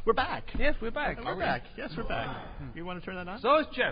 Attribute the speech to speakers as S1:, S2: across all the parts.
S1: We're back.
S2: Yes, we're back.
S1: We're back. Yes, we're back. You want to turn that on?
S2: So is Jeff.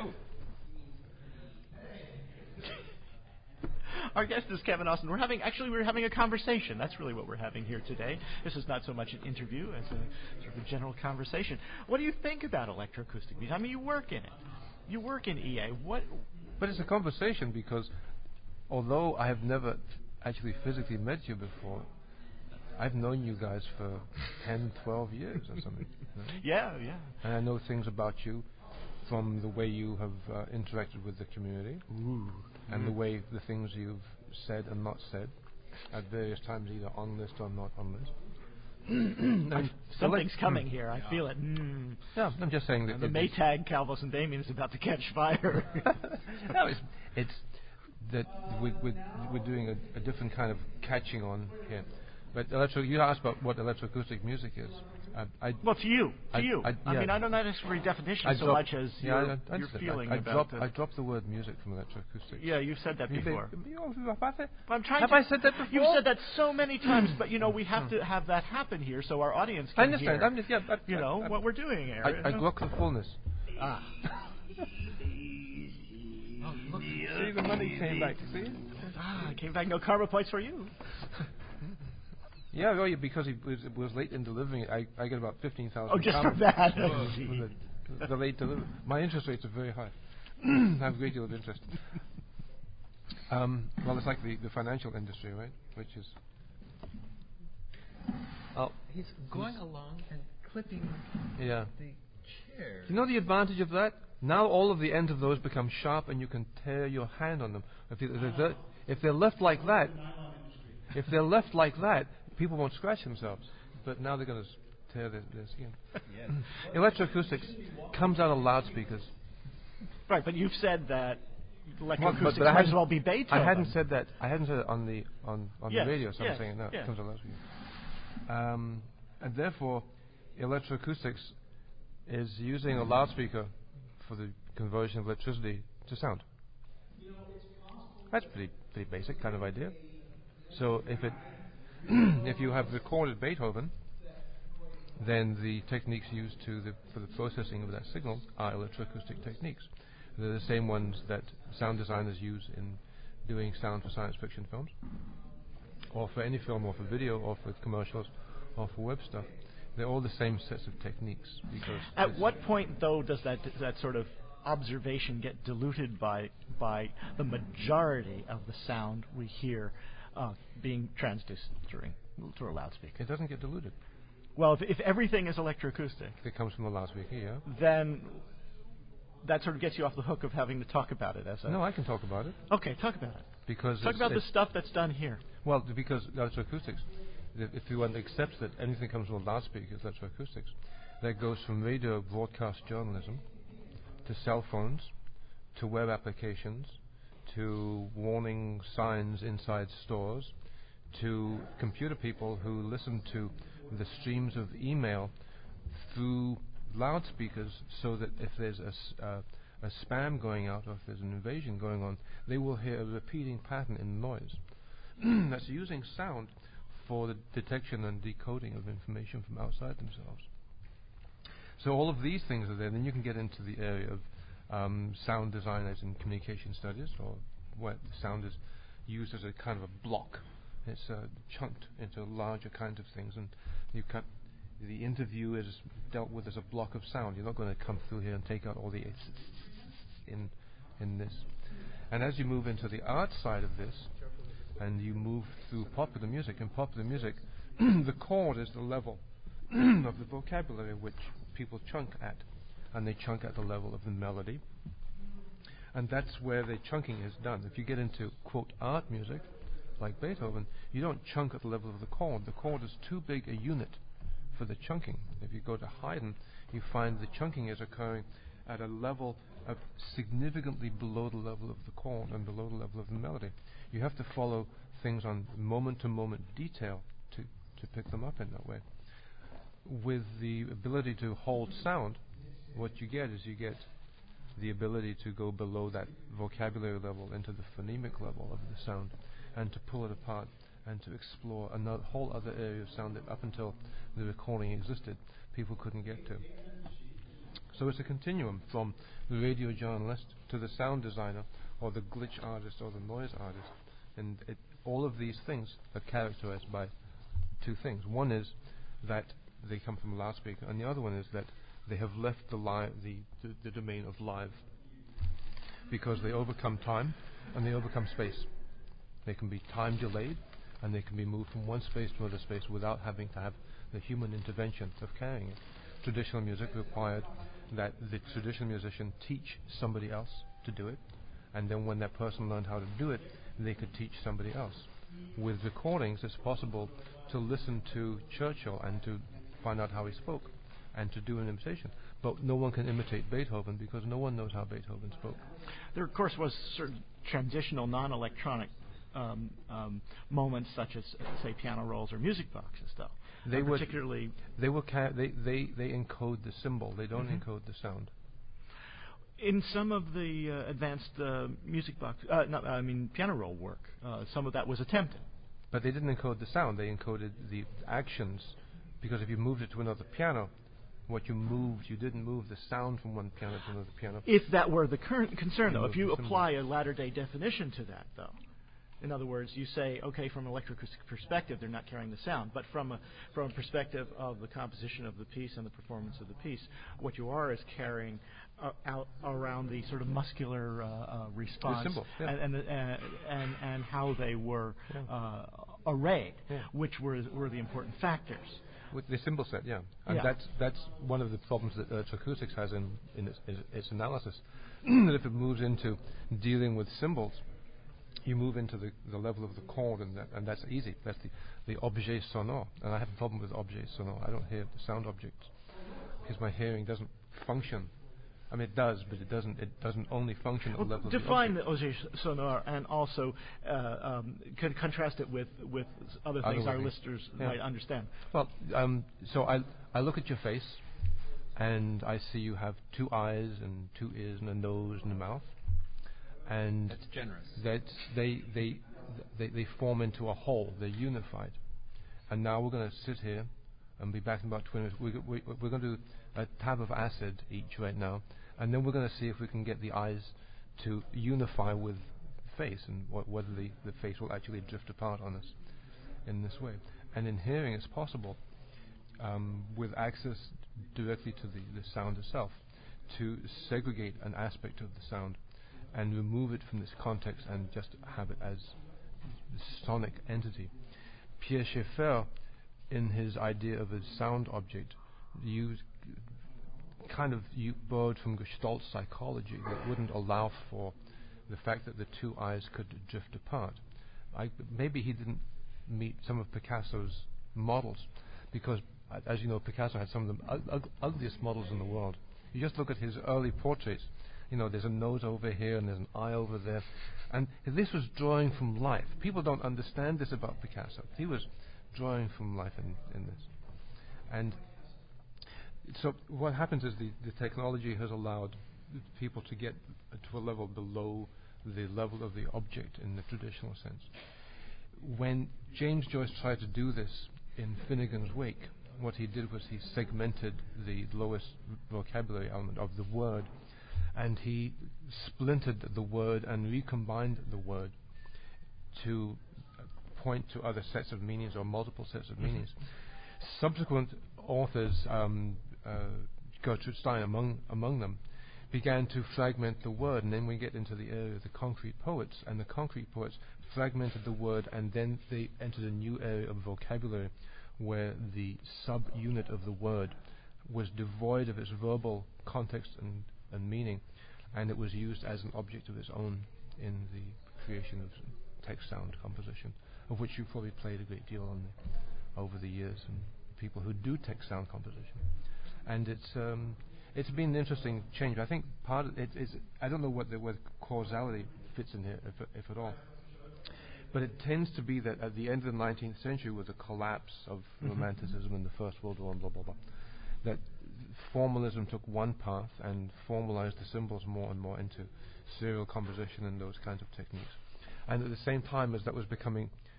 S1: Our guest is Kevin Austin. We're having a conversation. That's really what we're having here today. This is not so much an interview as a sort of a general conversation. What do you think about electroacoustic music? I mean, you work in it. You work in EA. What?
S2: But it's a conversation because although I have never actually physically met you before, I've known you guys for 10, 12 years or something. Right?
S1: Yeah.
S2: And I know things about you from the way you have interacted with the community.
S1: Ooh.
S2: And the way the things you've said and not said at various times, either on list or not on list.
S1: Something's coming here. I feel it.
S2: Yeah, I'm just saying that
S1: the Maytag Calvus and Damien is about to catch fire.
S2: No, it's that we're doing a different kind of catching on here. But you asked about what electroacoustic music is.
S1: Well, to you. I mean, I don't know necessarily definition so much as your feeling about it.
S2: I dropped the word music from electroacoustic.
S1: Yeah, you've said that before.
S2: Have I said that before?
S1: You've said that so many times, but we have to have that happen here so our audience can hear.
S2: I understand.
S1: What we're doing here.
S2: I got the fullness.
S1: Ah.
S2: Look, see, the money came back. See?
S1: It came back. No karma points for you.
S2: Yeah, well, because he was late in delivering it, I get about 15,000.
S1: Oh, just for that.
S2: The late delivery. My interest rates are very high. I have a great deal of interest. Well, it's like the financial industry, right? Which is.
S3: Oh, he's going along and clipping the chair.
S2: You know the advantage of that? Now all of the ends of those become sharp, and you can tear your hand on them. If they're left like that, people won't scratch themselves. But now they're going to tear their skin.
S3: Yes.
S2: Electroacoustics comes out of loudspeakers.
S1: Right, but you've said that electroacoustics might as well be Beethoven.
S2: I hadn't said that on the radio, so I'm saying it now.
S1: Yes.
S2: It comes out of loudspeakers. And therefore, electroacoustics is using a loudspeaker for the conversion of electricity to sound. That's pretty basic kind of idea. So if you have recorded Beethoven, then the techniques used for the processing of that signal are electroacoustic techniques. They're the same ones that sound designers use in doing sound for science fiction films, or for any film, or for video, or for commercials, or for web stuff. They're all the same sets of techniques. Because
S1: at what point, though, does that sort of observation get diluted by the majority of the sound we hear being transduced through a loudspeaker?
S2: It doesn't get diluted.
S1: Well, if everything is electroacoustic,
S2: it comes from the loudspeaker, yeah.
S1: Then that sort of gets you off the hook of having to talk about it as a.
S2: No, I can talk about it.
S1: Okay, talk about it.
S2: Because
S1: talk about the stuff that's done here.
S2: Well, because electroacoustics, if you want to accept that anything comes from a loudspeaker, it's electroacoustics. That goes from radio broadcast journalism to cell phones, to web applications, to warning signs inside stores, to computer people who listen to the streams of email through loudspeakers, so that if there's a spam going out or if there's an invasion going on, they will hear a repeating pattern in noise. That's using sound for the detection and decoding of information from outside themselves. So all of these things are there. Then you can get into the area of sound design as in communication studies, or where sound is used as a kind of a block. It's chunked into larger kinds of things, and you cut. The interview is dealt with as a block of sound. You're not going to come through here and take out all the in this. And as you move into the art side of this, and you move through popular music, the chord is the level of the vocabulary which people chunk at, and they chunk at the level of the melody. And that's where the chunking is done. If you get into, quote, art music, like Beethoven, you don't chunk at the level of the chord. The chord is too big a unit for the chunking. If you go to Haydn, you find the chunking is occurring at a level of significantly below the level of the chord and below the level of the melody. You have to follow things on moment-to-moment detail to pick them up in that way. With the ability to hold sound, what you get is the ability to go below that vocabulary level into the phonemic level of the sound, and to pull it apart and to explore a whole other area of sound that up until the recording existed, people couldn't get to. So it's a continuum from the radio journalist to the sound designer or the glitch artist or the noise artist. And all of these things are characterized by two things. One is that they come from a loudspeaker, and the other one is that they have left the domain of live, because they overcome time and they overcome space. They can be time delayed, and they can be moved from one space to another space without having to have the human intervention of carrying it. Traditional music required that the traditional musician teach somebody else to do it, and then when that person learned how to do it, they could teach somebody else. With recordings, it's possible to listen to Churchill and to find out how he spoke and to do an imitation. But no one can imitate Beethoven because no one knows how Beethoven spoke.
S1: There, of course, was certain transitional non-electronic moments, such as, say, piano rolls or music boxes, though. They
S2: encode the symbol. They don't encode the sound.
S1: In some of the advanced music box, piano roll work, some of that was attempted.
S2: But they didn't encode the sound. They encoded the actions, because if you moved it to another piano, what you moved, you didn't move the sound from one piano to another piano.
S1: If that were the current concern, though, if you apply a latter-day definition to that, though, in other words, you say, okay, from an electroacoustic perspective, they're not carrying the sound, but from a perspective of the composition of the piece and the performance of the piece, what you are is carrying out around the sort of muscular response,
S2: the symbol,
S1: and how they were arrayed, which were the important factors.
S2: With the symbol set, and that's one of the problems that electroacoustics has in its analysis. That if it moves into dealing with symbols, you move into the level of the chord, and that's easy. That's the objet sonore, and I have a problem with objet sonore. I don't hear the sound objects because my hearing doesn't function. I mean, it does, but it doesn't only function at the level of the
S1: define the objet sonore, and also contrast it with other things our listeners might understand.
S2: Well, so I look at your face, and I see you have two eyes and two ears and a nose and a mouth. And
S3: that's generous.
S2: They form into a whole. They're unified. And now we're going to sit here and be back in about 20 minutes. We're going to do a tab of acid each right now, and then we're going to see if we can get the eyes to unify with the face, and whether the face will actually drift apart on us in this way. And in hearing, it's possible, with access directly to the sound itself, to segregate an aspect of the sound and remove it from this context and just have it as a sonic entity. Pierre Schaeffer, in his idea of a sound object, borrowed from Gestalt psychology that wouldn't allow for the fact that the two eyes could drift apart. Maybe he didn't meet some of Picasso's models, because, as you know, Picasso had some of the ugliest models in the world. You just look at his early portraits. There's a nose over here and there's an eye over there. And this was drawing from life. People don't understand this about Picasso. He was drawing from life in this. And so what happens is the technology has allowed people to get to a level below the level of the object in the traditional sense. When James Joyce tried to do this in Finnegan's Wake, what he did was he segmented the lowest vocabulary element of the word, and he splintered the word and recombined the word to point to other sets of meanings or multiple sets of meanings. Subsequent authors, Gertrude Stein among them, began to fragment the word, and then we get into the area of the concrete poets, and the concrete poets fragmented the word, and then they entered a new area of vocabulary where the sub-unit of the word was devoid of its verbal context and meaning, and it was used as an object of its own in the creation of text sound composition, of which you've probably played a great deal on over the years, and people who do text sound composition. And it's been an interesting change. I think part of it is, I don't know what causality fits in here, if at all. But it tends to be that at the end of the 19th century, with the collapse of Romanticism in the First World War and blah, blah, blah, that formalism took one path and formalized the symbols more and more into serial composition and those kinds of techniques. And at the same time as that was becoming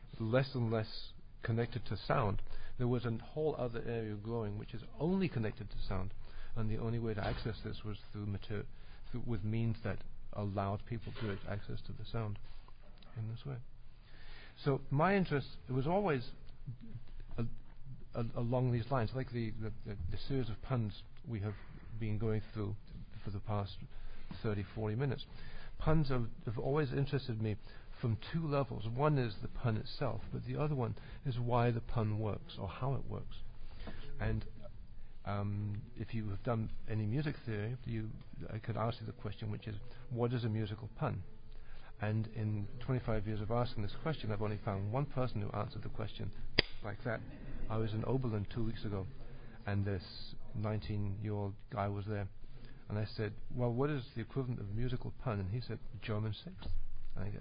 S2: less and less connected to sound, there was a whole other area growing which is only connected to sound, and the only way to access this was with means that allowed people direct access to the sound in this way. So my interest, it was always along these lines, like the series of puns we have been going through for the past 30, 40 minutes. Puns have always interested me from two levels. One is the pun itself, but the other one is why the pun works or how it works. And if you have done any music theory, I could ask you the question, which is, what is a musical pun? And in 25 years of asking this question, I've only found one person who answered the question like that. I was in Oberlin 2 weeks ago, and this 19-year-old guy was there. And I said, well, what is the equivalent of musical pun? And he said, German sixth. And I said,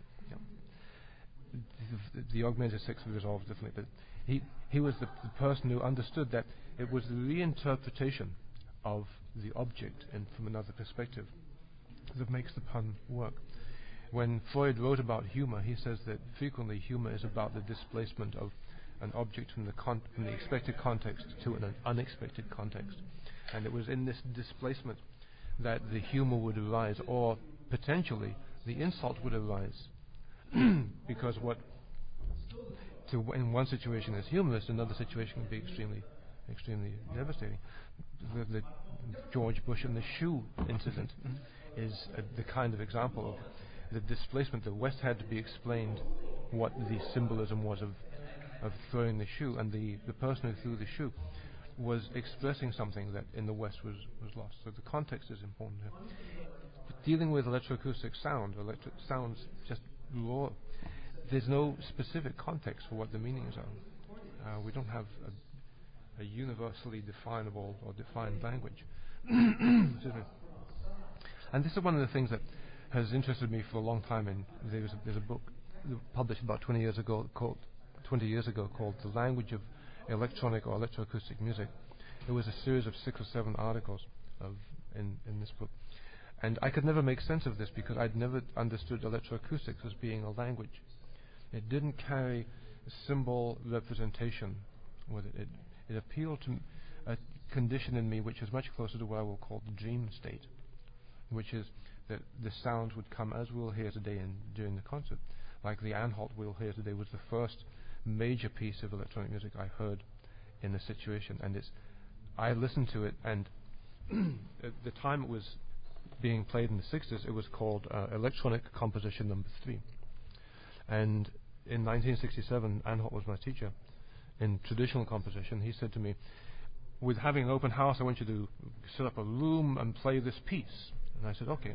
S2: yeah. The augmented sixth was resolved differently, but he was the person who understood that it was the reinterpretation of the object and from another perspective that makes the pun work. When Freud wrote about humor, he says that frequently humor is about the displacement of an object from the expected context to an unexpected context. And it was in this displacement that the humor would arise, or potentially the insult would arise. Because in one situation is humorous, another situation can be extremely devastating. The George Bush and the shoe incident is the kind of example of the displacement. The West had to be explained what the symbolism was of throwing the shoe, and the person who threw the shoe was expressing something that in the West was lost. So the context is important here. Dealing with electroacoustic sound, electric sounds just raw, there's no specific context for what the meanings are. We don't have a universally definable or defined language. Excuse me. And this is one of the things that has interested me for a long time. And there's a book published about 20 years ago called The Language of Electronic or Electroacoustic Music. It was a series of 6 or 7 articles in this book. And I could never make sense of this because I'd never understood electroacoustics as being a language. It didn't carry a symbol representation with it. It appealed to a condition in me which is much closer to what I will call the dream state, which is that the sounds would come as we'll hear today during the concert. Like the Anhalt we'll hear today was the first major piece of electronic music I heard in a situation, and I listened to it, and at the time it was being played in the 60s, it was called Electronic Composition Number 3. And in 1967, Anhalt was my teacher in traditional composition. He said to me, with having an open house, I want you to set up a room and play this piece. And I said, okay.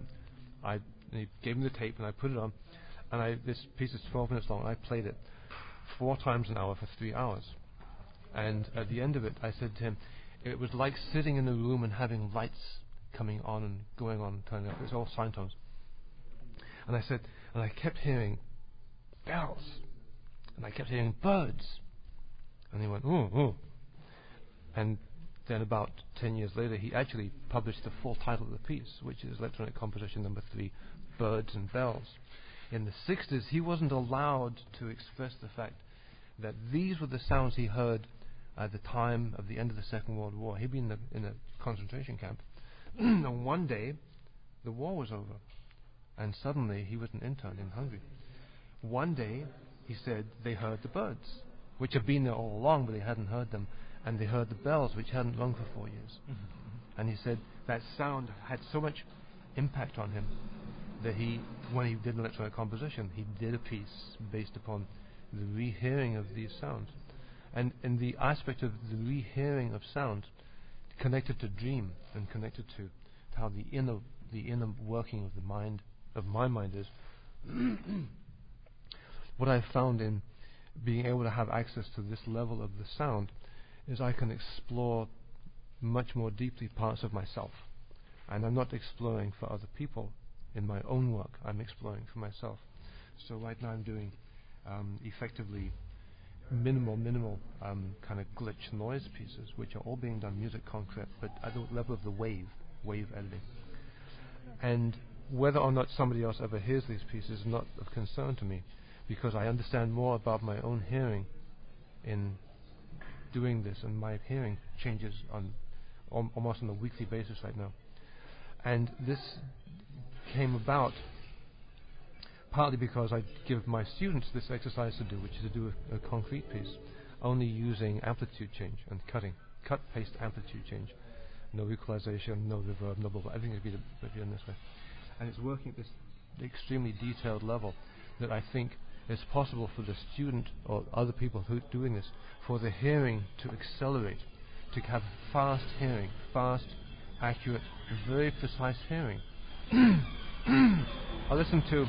S2: He gave me the tape, and I put it on, and this piece is 12 minutes long, and I played it 4 times an hour for 3 hours. And at the end of it, I said to him, it was like sitting in a room and having lights coming on and going on and turning up. It's all sine tones. And I said, and I kept hearing bells, and I kept hearing birds. And he went, oh. And then about 10 years later, he actually published the full title of the piece, which is Electronic Composition Number 3, Birds and Bells. In the 60s, he wasn't allowed to express the fact that these were the sounds he heard at the time of the end of the Second World War. He'd been in a concentration camp. And one day, the war was over, and suddenly he was an intern in Hungary. One day, he said they heard the birds, which had been there all along, but they hadn't heard them, and they heard the bells, which hadn't rung for 4 years. And he said that sound had so much impact on him that when he did electronic composition, he did a piece based upon the rehearing of these sounds. And in the aspect of the rehearing of sound, connected to dream and connected to how the inner working of my mind is, what I've found in being able to have access to this level of the sound is I can explore much more deeply parts of myself. And I'm not exploring for other people in my own work, I'm exploring for myself. So right now I'm doing effectively minimal kind of glitch noise pieces, which are all being done music concrete, but at the level of the wave editing. And whether or not somebody else ever hears these pieces is not of concern to me, because I understand more about my own hearing in doing this, and my hearing changes on almost on a weekly basis right now. And this came about partly because I give my students this exercise to do, which is to do a concrete piece, only using amplitude change and cutting, cut, paste, amplitude change. No equalization, no reverb, no blah, blah. Everything is done this way. And it's working at this extremely detailed level that I think it's possible for the student or other people who are doing this, for the hearing to accelerate, to have fast hearing, fast, accurate, very precise hearing. I listen to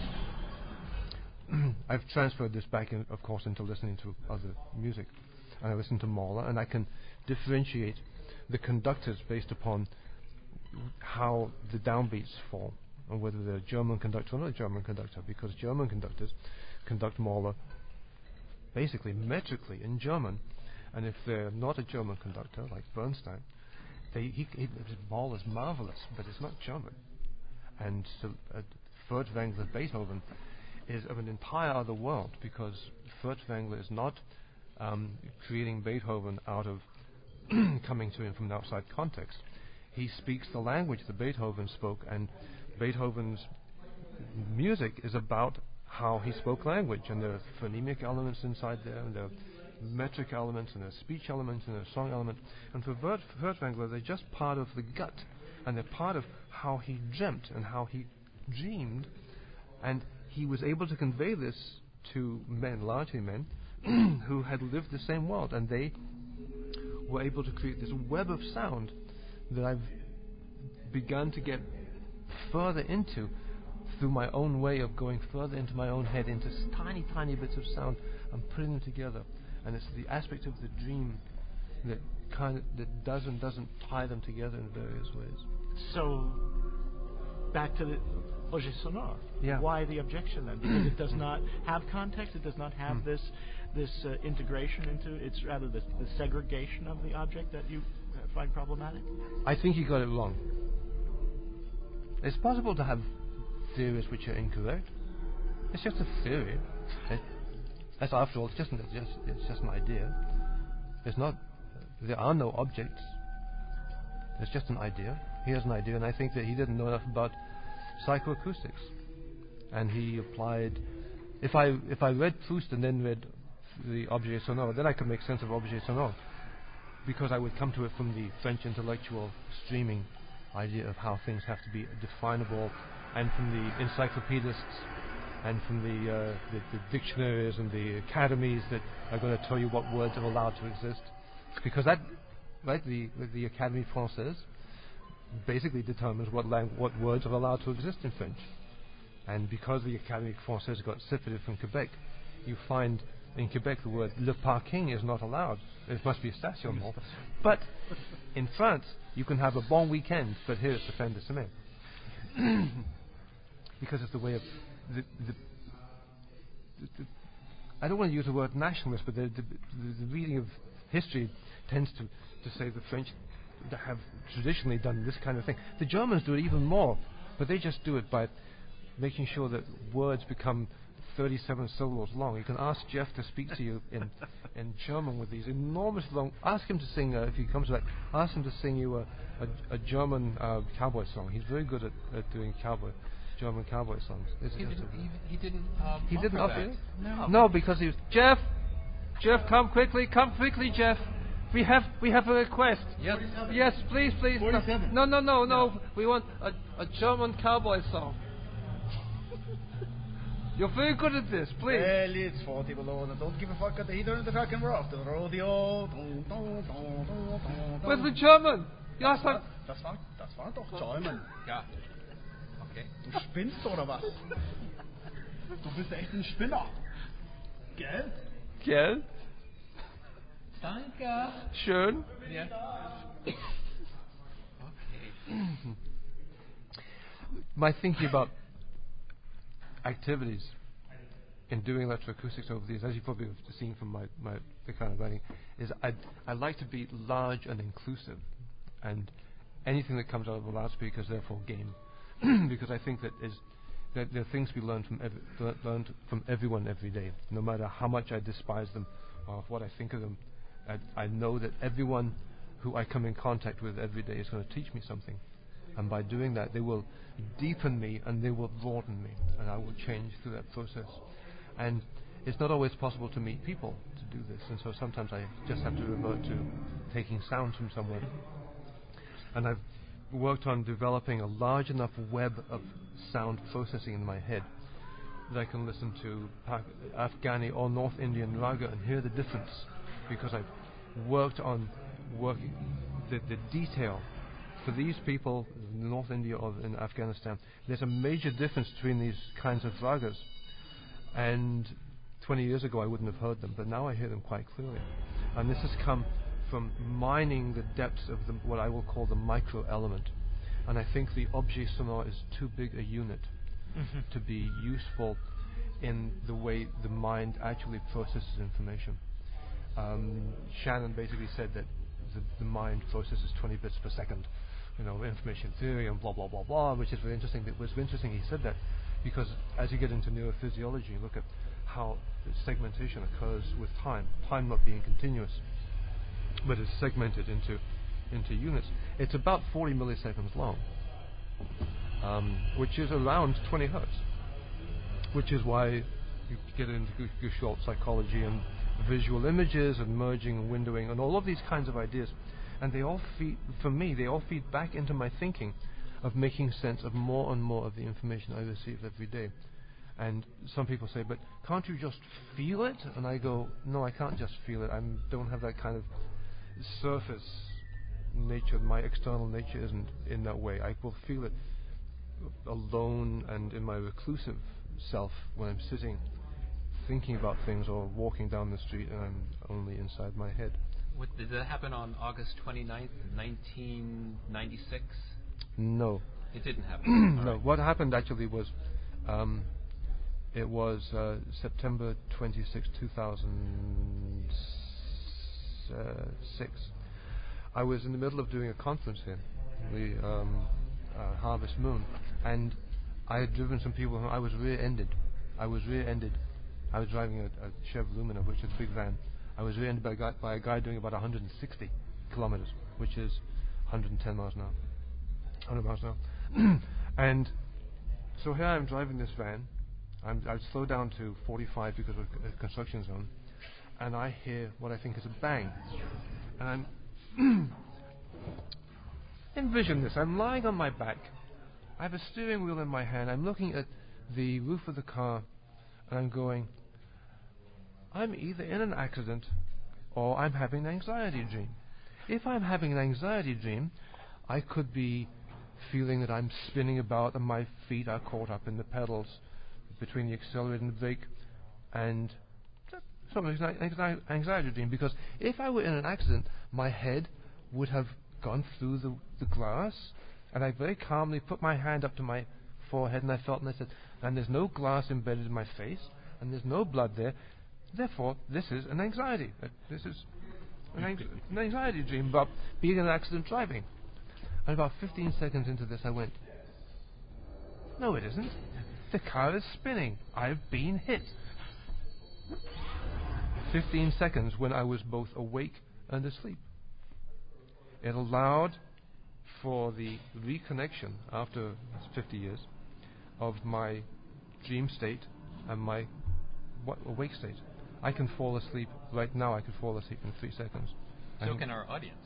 S2: I've transferred this back, of course, into listening to other music. And I listen to Mahler, and I can differentiate the conductors based upon how the downbeats fall, and whether they're a German conductor or not a German conductor, because German conductors conduct Mahler basically metrically in German, and if they're not a German conductor, like Bernstein, Mahler's marvelous, but it's not German. And so Furtwängler, Beethoven is of an entire other world, because Furtwängler is not creating Beethoven out of coming to him from an outside context. He speaks the language that Beethoven spoke, and Beethoven's music is about how he spoke language, and there are phonemic elements inside there, and there are metric elements, and there are speech elements, and there are song elements. And for Furtwängler, they're just part of the gut, and they're part of how he dreamt and how he dreamed, and he was able to convey this to men, largely men, who had lived the same world, and they were able to create this web of sound that I've begun to get further into through my own way of going further into my own head, into tiny, tiny bits of sound and putting them together. And it's the aspect of the dream that does and doesn't tie them together in various ways.
S1: So, back to the Objet sonore.
S2: Yeah.
S1: Why the objection then? Because it does not have context. It does not have this integration into. It's rather the segregation of the object that you find problematic.
S2: I think you got it wrong. It's possible to have theories which are incorrect. It's just a theory. That's after all, it's just an idea. It's not. There are no objects. It's just an idea. He has an idea, and I think that he didn't know enough about psychoacoustics, and he applied. If I read Proust and then read the Objet sonore, then I could make sense of Objet sonore, because I would come to it from the French intellectual streaming idea of how things have to be definable, and from the encyclopedists, and from the dictionaries and the academies that are going to tell you what words are allowed to exist, because that, right, the Académie Française basically determines what words are allowed to exist in French. And because the Académie Française got separated from Quebec, you find in Quebec the word le parking is not allowed. It must be a stationnement. But in France, you can have a bon weekend, but here it's the fin de semaine. Because it's the way of the I don't want to use the word nationalist, but the reading of history tends to say the French have traditionally done this kind of thing. The Germans do it even more, but they just do it by making sure that words become 37 syllables long. You can ask Jeff to speak to you in German with these enormous long. Ask him to sing, if he comes back, ask him to sing you a German cowboy song. He's very good at doing German cowboy songs.
S3: He didn't
S2: offer it?
S3: No,
S2: because he was Jeff, come quickly, Jeff. We have a request.
S3: Yes.
S2: Yes, please.
S1: 47.
S2: No. We want a German cowboy song. You're very good at this, please.
S4: Well, it's 40 below. Don't give a fuck at the heater in the fucking rock. The rodeo.
S2: Where's the German? Ja,
S4: das war doch German.
S3: Ja. Okay.
S4: Du spinnst oder was? Du bist echt ein Spinner. Gell?
S3: Danke.
S2: Schön.
S3: Yeah. Okay.
S2: My thinking about activities in doing electroacoustics over these, as you probably have seen from the kind of writing, is I like to be large and inclusive, and anything that comes out of a loudspeaker is therefore game, because I think that There are things we learn learned from everyone every day, no matter how much I despise them or what I think of them. I know that everyone who I come in contact with every day is going to teach me something. And by doing that, they will deepen me and they will broaden me, and I will change through that process. And it's not always possible to meet people to do this, and so sometimes I just have to revert to taking sound from somewhere. And I've worked on developing a large enough web of sound processing in my head that I can listen to Afghani or North Indian raga and hear the difference, because I've worked on working the detail. For these people in North India or in Afghanistan, there's a major difference between these kinds of ragas. And 20 years ago I wouldn't have heard them, but now I hear them quite clearly. And this has come from mining the depths of what I will call the micro element. And I think the objet sonore is too big a unit to be useful in the way the mind actually processes information. Shannon basically said that the mind processes 20 bits per second, information theory and blah blah blah blah, which is very interesting. It was interesting he said that, because as you get into neurophysiology, look at how segmentation occurs with time not being continuous, but is segmented into units. It's about 40 milliseconds long, which is around 20 hertz, which is why you get into Gestalt psychology and visual images and merging and windowing and all of these kinds of ideas. And they all feed back into my thinking of making sense of more and more of the information I receive every day. And some people say, but can't you just feel it? And I go, no, I can't just feel it. I don't have that kind of surface nature. My external nature isn't in that way. I will feel it alone and in my reclusive self when I'm sitting thinking about things or walking down the street and I'm only inside my head.
S5: Did that happen on August 29th, 1996?
S2: No.
S5: It didn't happen.
S2: No.
S5: Right.
S2: What happened actually was it was September 26, 2006. I was in the middle of doing a conference here, the Harvest Moon, and I had driven some people home. I was rear-ended. I was driving a Chev Lumina, which is a big van. I was rear-ended by a guy doing about 160 kilometers, which is 110 miles an hour. 100 miles an hour. And so here I am driving this van. I've slowed down to 45 because of a construction zone, and I hear what I think is a bang. And I'm envision this. I'm lying on my back. I have a steering wheel in my hand. I'm looking at the roof of the car, and I'm going, I'm either in an accident or I'm having an anxiety dream. If I'm having an anxiety dream, I could be feeling that I'm spinning about and my feet are caught up in the pedals between the accelerator and the brake, and something like an anxiety dream, because if I were in an accident, my head would have gone through the glass, and I very calmly put my hand up to my forehead and I felt, and I said, and there's no glass embedded in my face and there's no blood there, therefore this is an anxiety. This is an anxiety dream about being in an accident driving. And about 15 seconds into this I went, no it isn't. The car is spinning. I've been hit. 15 seconds when I was both awake and asleep. It allowed for the reconnection after 50 years of my dream state and my awake state. I can fall asleep right now. I could fall asleep in 3 seconds.
S5: So can our audience.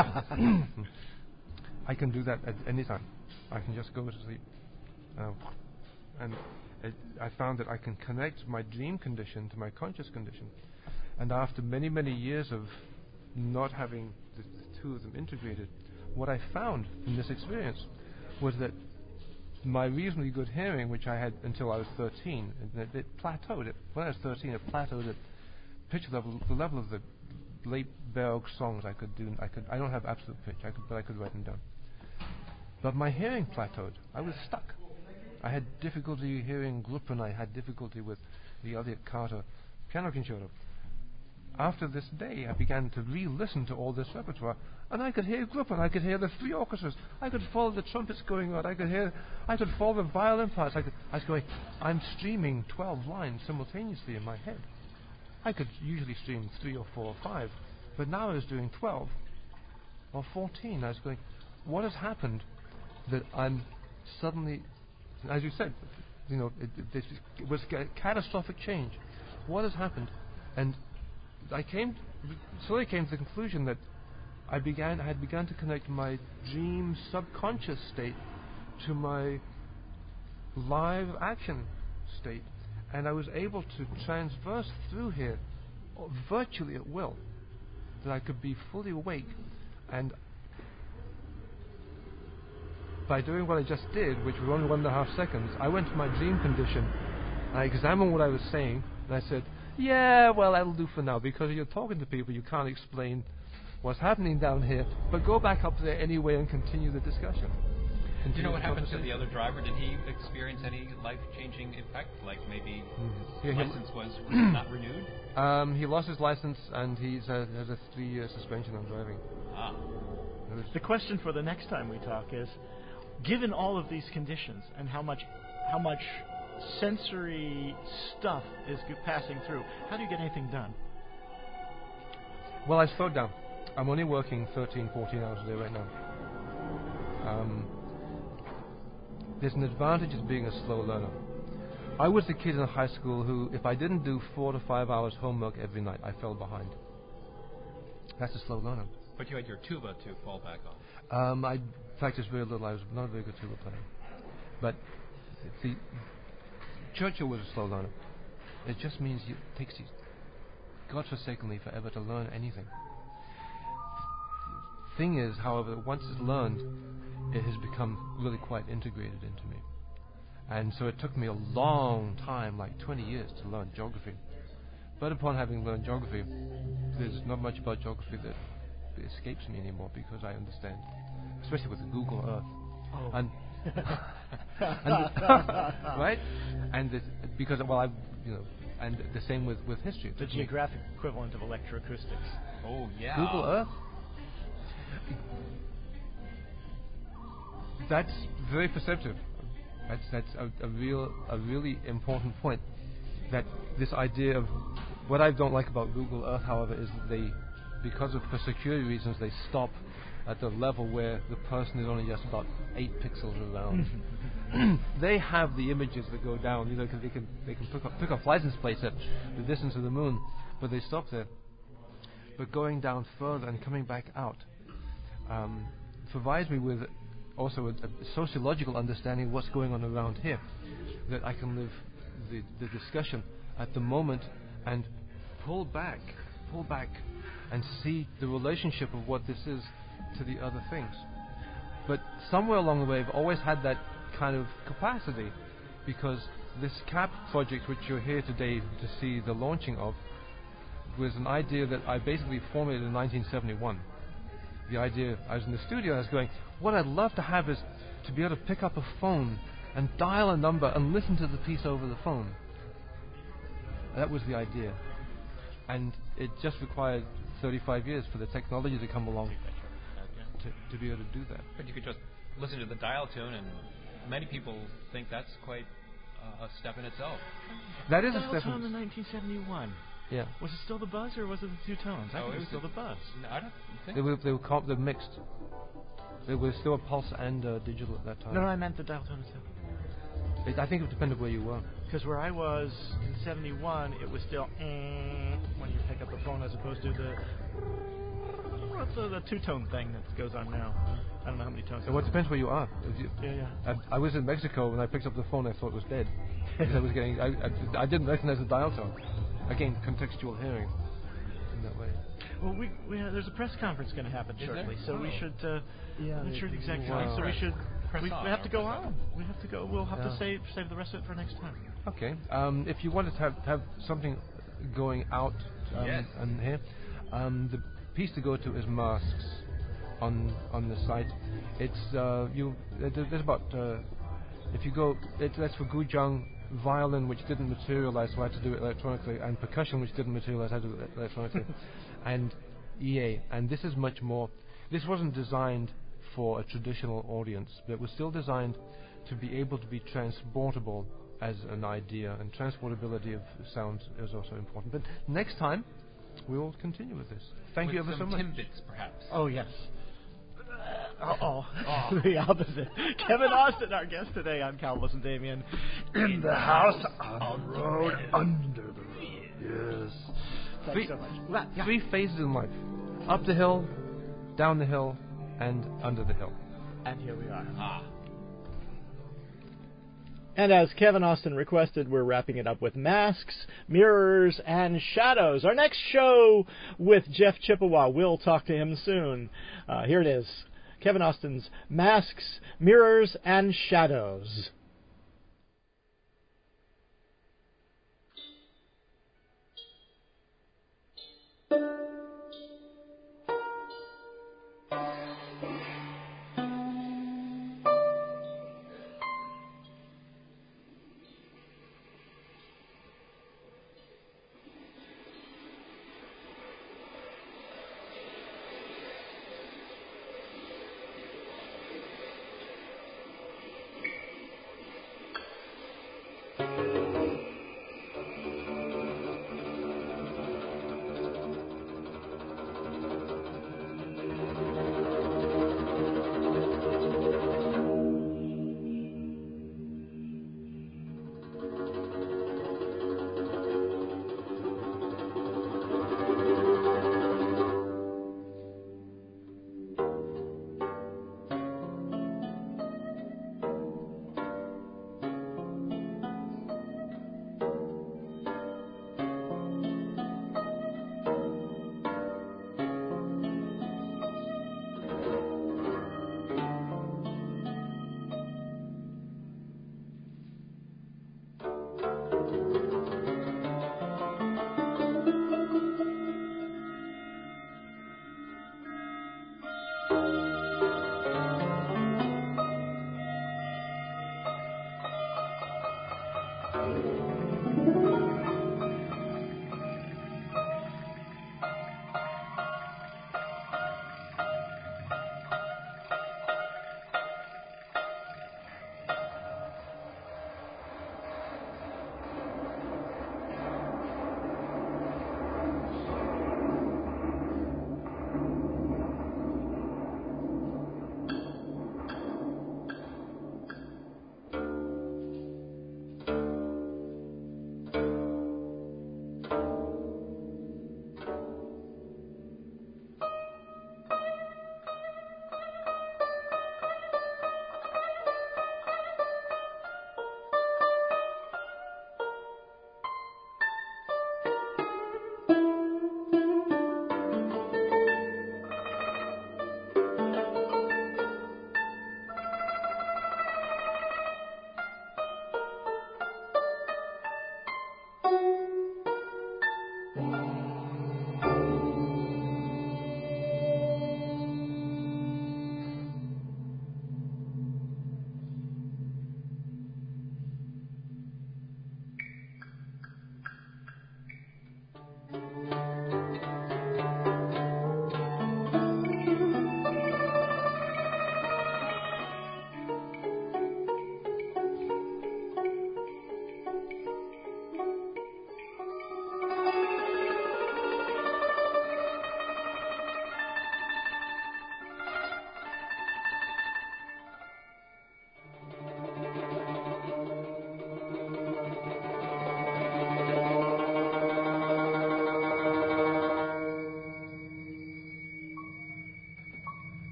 S2: I can do that at any time. I can just go to sleep. And I found that I can connect my dream condition to my conscious condition. And after many, many years of not having the two of them integrated, what I found from this experience was that my reasonably good hearing, which I had until I was 13, and it plateaued. When I was 13, it plateaued at pitch level, the level of the late Berg songs I could do. I don't have absolute pitch, but I could write them down. But my hearing plateaued. I was stuck. I had difficulty hearing Gruppen. I had difficulty with the Elliott Carter piano concerto. after this day, I began to re-listen to all this repertoire, and I could hear Gruppen, I could hear the three orchestras, I could follow the trumpets going on, I could follow the violin parts, I was going, I'm streaming 12 lines simultaneously in my head. I could usually stream 3 or 4 or 5, but now I was doing 12 or 14. I was going, what has happened that I'm suddenly, as you said, it was a catastrophic change. What has happened? And I slowly came to the conclusion that I had begun to connect my dream subconscious state to my live action state, and I was able to transverse through here virtually at will, that I could be fully awake. And by doing what I just did, which was only 1.5 seconds, I went to my dream condition, I examined what I was saying, and I said, yeah, well, that'll do for now, because you're talking to people, you can't explain what's happening down here, but go back up there anyway and continue the discussion.
S5: Do you know what happened to the other driver? Did he experience any life-changing effect? Like maybe his license was not renewed?
S2: He lost his license, and he has a 3-year suspension on driving.
S5: Ah.
S1: The question for the next time we talk is, given all of these conditions and how much sensory stuff is passing through, how do you get anything done?
S2: Well, I slowed down. I'm only working 13, 14 hours a day right now. There's an advantage of being a slow learner. I was the kid in high school who, if I didn't do 4 to 5 hours homework every night, I fell behind. That's a slow learner.
S5: But you had your tuba to fall back on.
S2: I practiced very little. I was not a very good tuba player. But Churchill was a slow learner. It just means it takes you godforsakenly forever to learn anything. Thing is, however, once it's learned, it has become really quite integrated into me. And so it took me a long time, like 20 years, to learn geography. But upon having learned geography, there's not much about geography that escapes me anymore, because I understand, especially with Google Earth.
S1: Oh.
S2: And right? And because, well, and the same with history.
S1: The geographic equivalent of electroacoustics.
S5: Oh, yeah.
S2: Google Earth? That's very perceptive. That's a really important point. That this idea of what I don't like about Google Earth, however, is that for security reasons, they stop at the level where the person is only just about 8 pixels around. They have the images that go down, because they can pick up license plates at the distance of the moon, but they stop there. But going down further and coming back out provides me with also a sociological understanding of what's going on around here, that I can live the discussion at the moment and pull back and see the relationship of what this is to the other things. But somewhere along the way, I've always had that kind of capacity, because this CAP project, which you're here today to see the launching of, was an idea that I basically formulated in 1971. The idea, I was in the studio, I was going, what I'd love to have is to be able to pick up a phone and dial a number and listen to the piece over the phone. That was the idea. And it just required 35 years for the technology to come along to be able to do that.
S5: But you could just listen to the dial tone, and many people think that's quite a step in itself.
S2: That is a
S1: step in 1971.
S2: Yeah.
S1: Was it still the buzz, or was it the 2 tones? I think it was still the buzz.
S5: No, I don't think
S2: they were mixed. There was still a pulse and digital at that time.
S1: No, I meant the dial tone itself.
S2: I think it depended where you were.
S1: Because where I was in 71, it was still when you pick up the phone, as opposed to the 2-tone thing that goes on now. I don't know how many tones.
S2: Well, it depends where you are.
S1: Yeah.
S2: I was in Mexico. When I picked up the phone, I thought it was dead. Because I was getting, I didn't recognize the dial tone. Again, contextual hearing in that way.
S1: Well, there's a press conference going to happen shortly, so we should. I'm not sure the exact time, so we should. We have to go on. We have to go. We'll have to save the rest of it for next time.
S2: Okay. If you wanted to have something going out and here, the piece to go to is Masks on the site. It's there's about if you go, that's for Guzheng violin which didn't materialize, so I had to do it electronically, and percussion which didn't materialize, I had to do it electronically, and EA. And this is much more. This wasn't designed for a traditional audience, but it was still designed to be able to be transportable as an idea, and transportability of sound is also important. But next time, we will continue with this. Thank you ever so much.
S5: Timbits, perhaps.
S1: Oh, yes. The opposite. Kevin Austin, our guest today on Calvus and Damien.
S4: In the house, on the road, under the road. Yes.
S1: Thanks so much.
S2: Three phases in life. Up the hill, down the hill, and under the hill.
S1: And here we are. And as Kevin Austin requested, we're wrapping it up with Masks, Mirrors, and Shadows. Our next show with Jeff Chippewa. We'll talk to him soon. Here it is. Kevin Austin's Masks, Mirrors, and Shadows.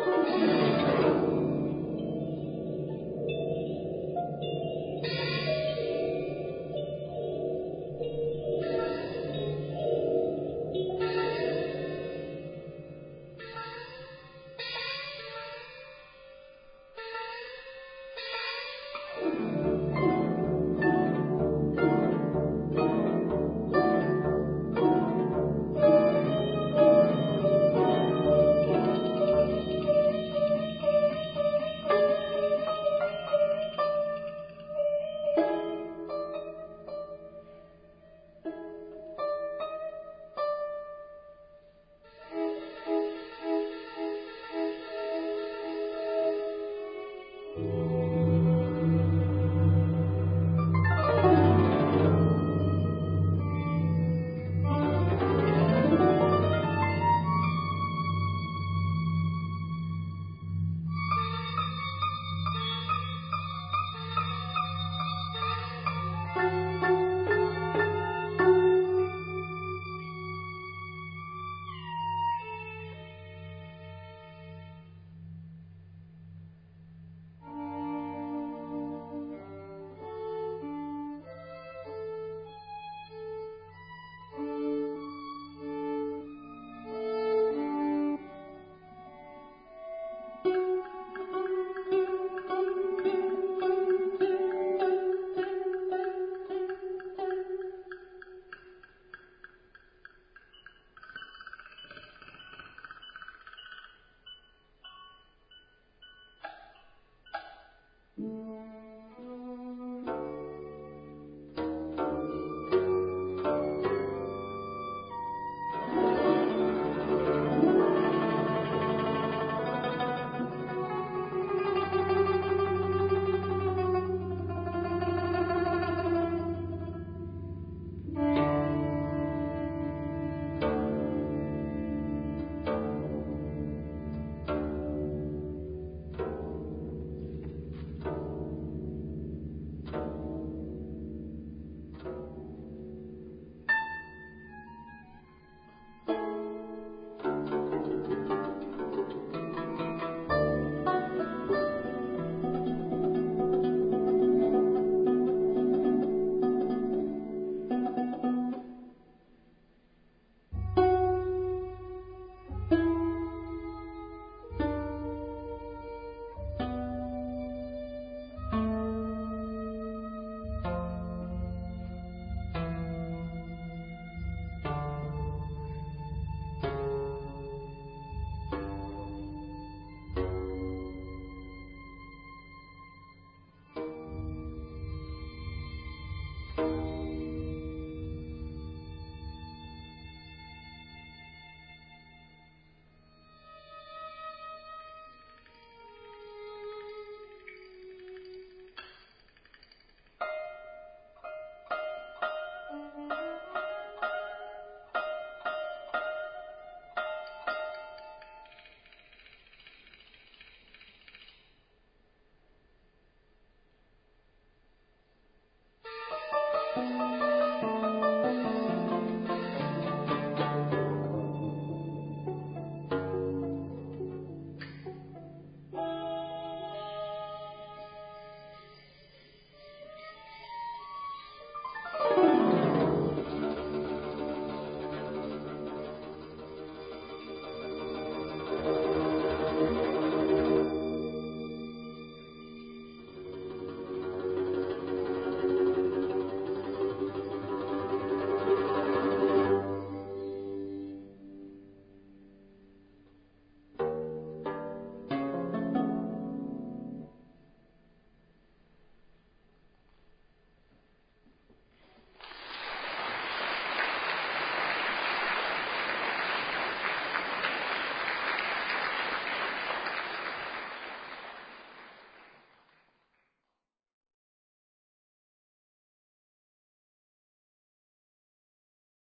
S1: Bye.